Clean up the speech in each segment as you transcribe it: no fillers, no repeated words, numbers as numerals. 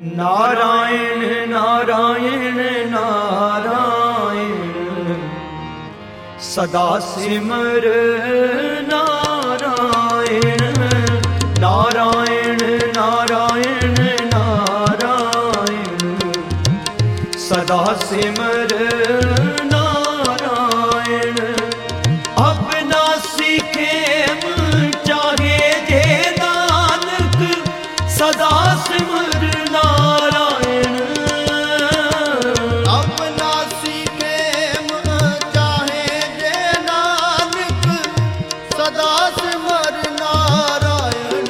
नारायण नारायण नारायण सदा सिमर नारायण नारायण नारायण नारायण सदा सिमर नारायण अपना सीखे चाहे जे नानक सदा सिमर नारायण अपना सीखे चाहे जे नानक सदा सिमर नारायण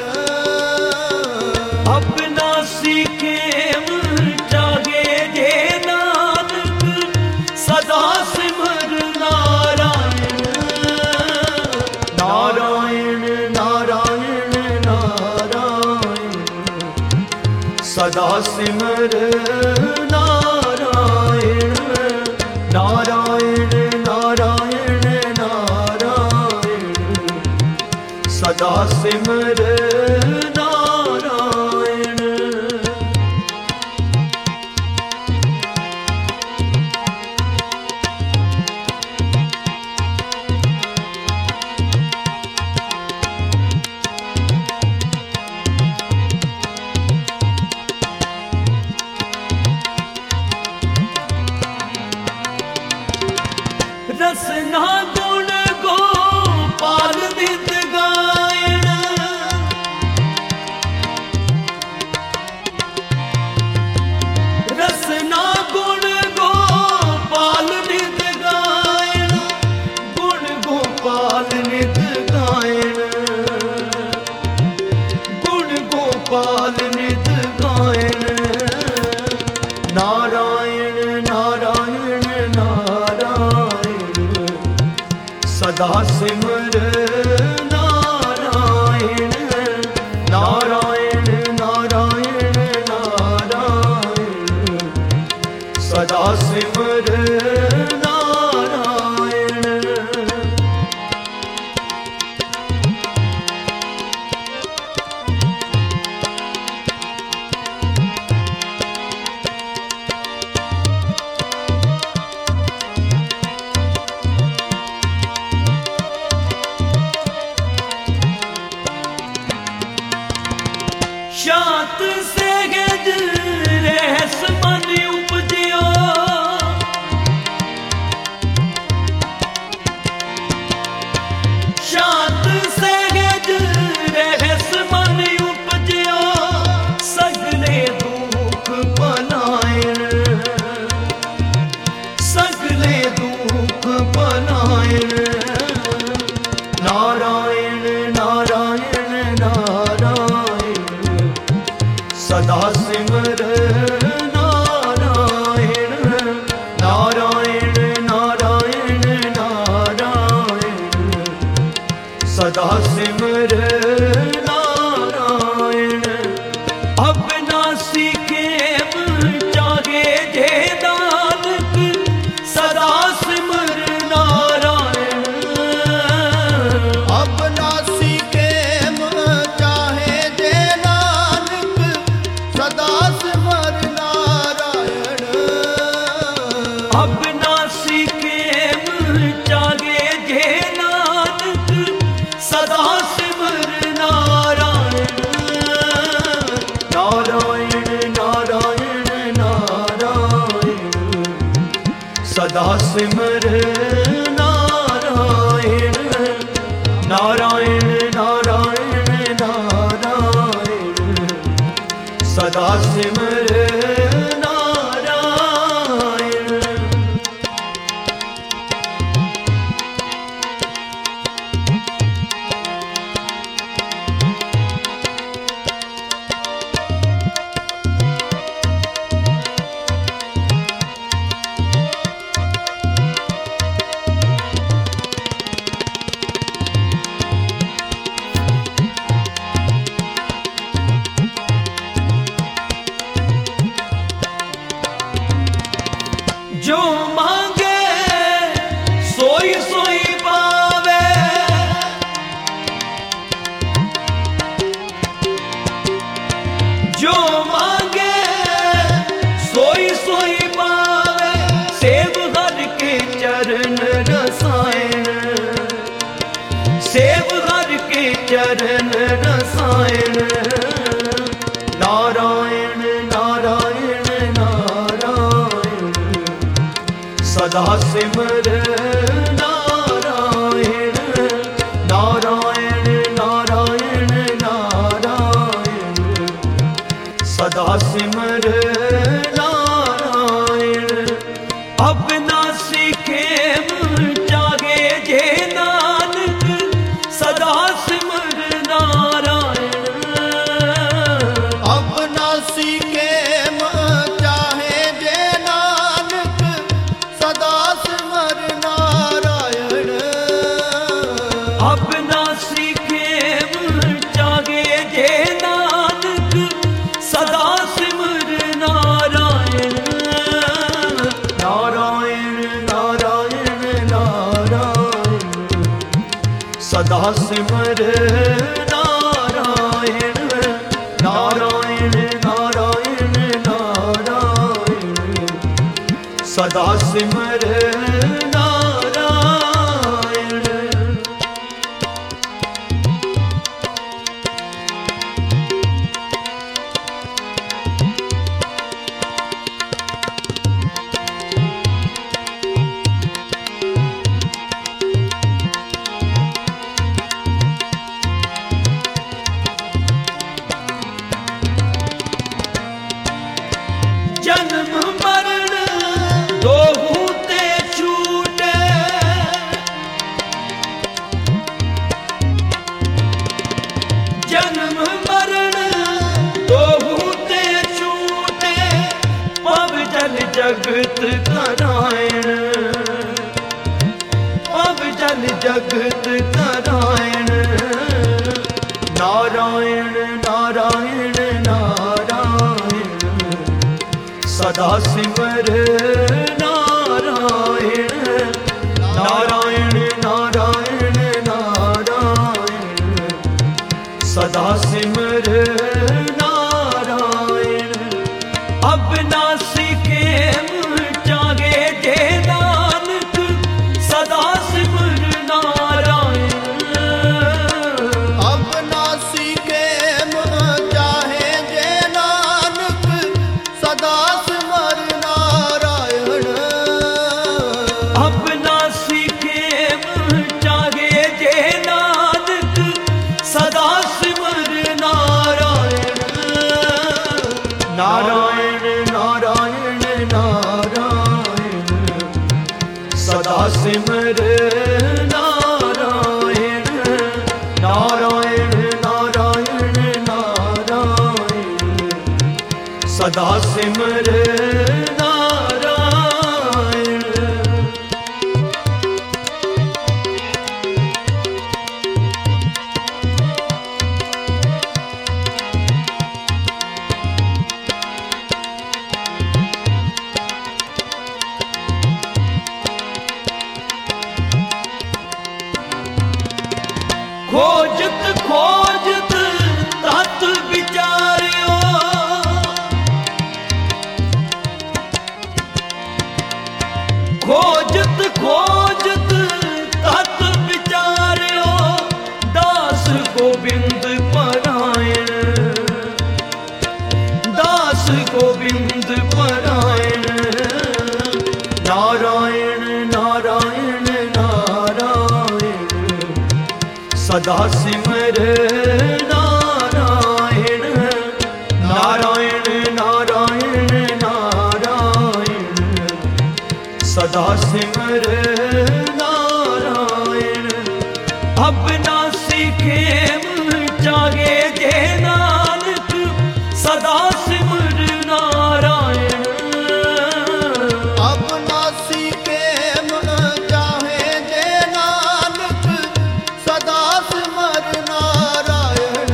अपना सीखे चाहे जे नानक सदा सिमर नारायण नारायण नारायण नारायण सदा सिमर नारायण नारायण नारायण नारायण सदा सिमर नारायण। रसना गुण गोपाल नित गायण रसना गुण गोपाल नित गायण गुण गोपाल नित गायण गुण गोपाल नित गायण नारायण नारायण नारायण सदा सिमर नारायण नारायण नारायण नारायण सदा सिमर नारायण। शांत से गज रहस मन उपजियो शांत से गज रहस मन उपजियो सगले दुख बनायण सगले दुख बनायण नारायण नारायण नारायण सदा सिमर नारायण नारायण नारायण नारायण सदा सिमर नारायण अपना सीखे चाहे जे नानक सदा सिमर नारायण अपना सीखे चाहे जे नानक सदा सिमर नारायण अपना सीखे चाहे जे नानक सदा सिमर नारायण नारायण नारायण नारायण सदा सिमर नारायण नारायण नारायण नारायण सदा सिमर नारायण। नारायण नारायण नारायण सदा सिमर नारायण नारायण नारायण नारायण सदा सिमर नारायण अविनाशी खेम जागे जे नानक सदा सिमर नारायण अविनाशी खेम चाहे जे नानक सदा सिमर नारायण अविनाशी खेम जागे जे नानक सदा सिमर नारायण नारायण नारायण नारायण सदा सिमर नारायण नारायण नारायण नारायण सदा सिमर नारायण जन्म मरण दोहू ते छूटे जन्म मरण दोहू ते छूटे पव जल जगत नारायण पव जल जगत नारायण नारायण नारायण नारायण सदा सिमर नारायण नारायण नारायण नारायण सदा सिमर नारायण अविनाशी खेम जागे जे नानक सदा सिमर नारायण अविनाशी खेम चाहे जे नानक सदा सिमर नारायण अविनाशी खेम जागे जे नानक सदा सिमर नारायण नारायण नारायण नारायण सदा सिमर नारायण नारायण नारायण नारायण सदा सिमर नारायण खोजत खोजत तत विचारियो खोजत खोजत तत विचारियो दास गोविंद परायण दास गोविंद परायण नारायण नारायण नारायण सदा सिमर नारायण नारायण नारायण नारायण सदा सिमर नारायण अविनाशी खेम जागे जे नानक सदा सिमर नारायण अविनाशी खेम चाहे जे नानक सदा सिमर नारायण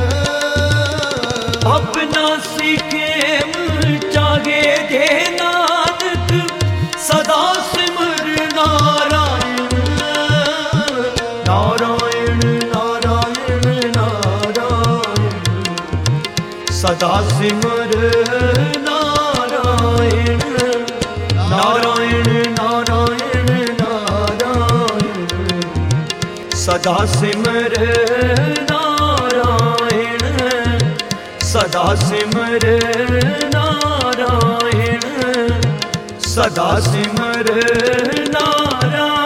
अविनाशी खेम जागे जे नानक सदा सिमर नारायण नारायण नारायण नारायण सदा सिमर नारायण नारायण नारायण नारायण सदा सिमर नारायण सदा सिमर सिमर नारायण, सदा सिमर नारायण।